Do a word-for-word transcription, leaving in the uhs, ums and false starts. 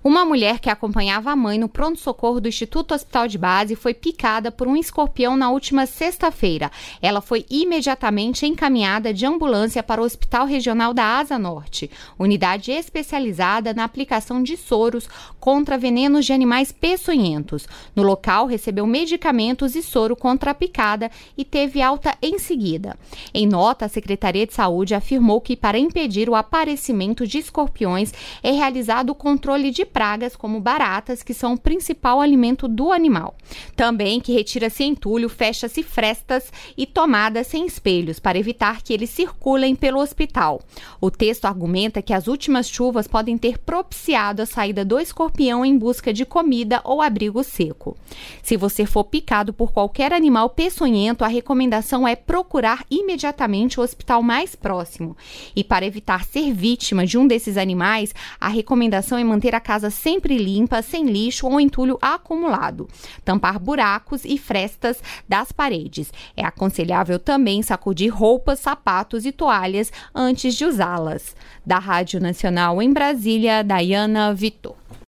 Uma mulher que acompanhava a mãe no pronto-socorro do Instituto Hospital de Base foi picada por um escorpião na última sexta-feira. Ela foi imediatamente encaminhada de ambulância para o Hospital Regional da Asa Norte, unidade especializada na aplicação de soros contra venenos de animais peçonhentos. No local, recebeu medicamentos e soro contra a picada e teve alta em seguida. Em nota, a Secretaria de Saúde afirmou que, para impedir o aparecimento de escorpiões, é realizado o controle de pragas como baratas, que são o principal alimento do animal. Também que retira-se entulho, fecha-se frestas e tomadas sem espelhos para evitar que eles circulem pelo hospital. O texto argumenta que as últimas chuvas podem ter propiciado a saída do escorpião em busca de comida ou abrigo seco. Se você for picado por qualquer animal peçonhento, a recomendação é procurar imediatamente o hospital mais próximo. E para evitar ser vítima de um desses animais, a recomendação é manter a casa sempre limpa, sem lixo ou entulho acumulado. Tampar buracos e frestas das paredes. É aconselhável também sacudir roupas, sapatos e toalhas antes de usá-las. Da Rádio Nacional em Brasília, Dayana Vitor.